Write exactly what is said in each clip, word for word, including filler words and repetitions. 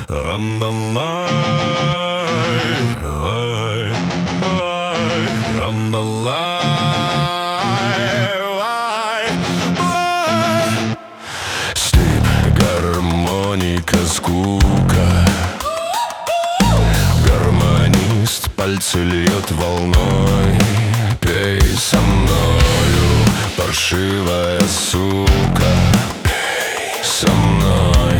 Степь, гармоника, скука. Гармонист пальцы льет волной. Пей со мною, паршивая сука. Пей со мной.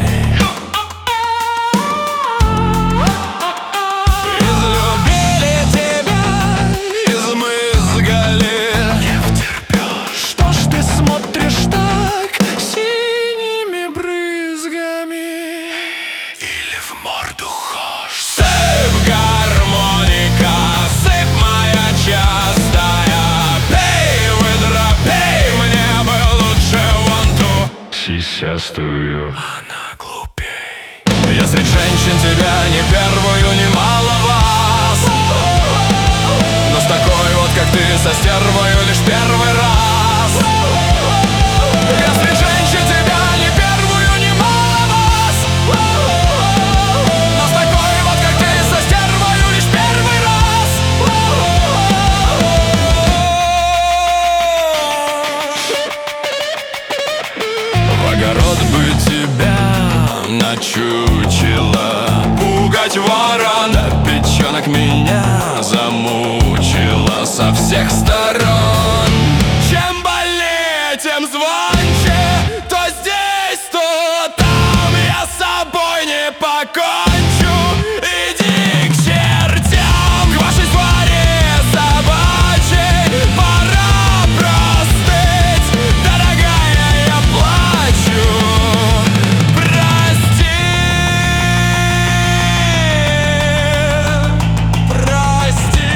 Излюбили тебя, измызгали. Не втерпешь. Что ж ты смотришь так синими брызгами? Или в морду хошь? Сыпь, гармоника, сыпь моя частая. Пей, выдра, пей, мне бы лучше вон ту сисястую. Она глупей. Я среди женщин тебя не первую, не мало вас. Но с такой вот, как ты, со стервою лишь первый раз. Я среди женщин тебя не первую, не мало вас. Но с такой вот, как ты, со стервою лишь первый раз. В огород бы тебя начучила, пугать ворона. Печенок меня замучила со всех сторон. Чем больнее, тем звонче. То здесь, то там. Я с собой не покончу. Иди к чертям, к вашей твари собачьей. Пора простыть, дорогая, я плачу. Прости, прости.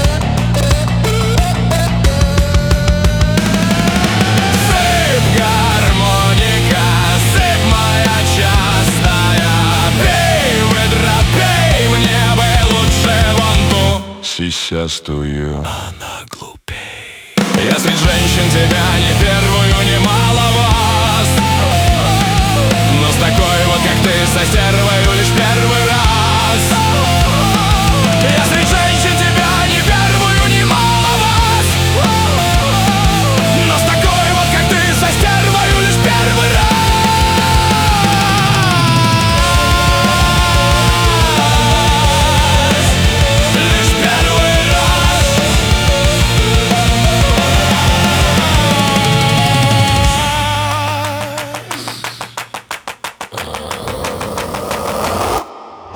Сыпь, гармоника, сыпь моя частая. Пей, выдра, пей, мне бы лучше вон ту сисястую. Она глупей. Я среди женщин тебя не первую, не мало вас. Но с такой вот, как ты, со стервою лишь первый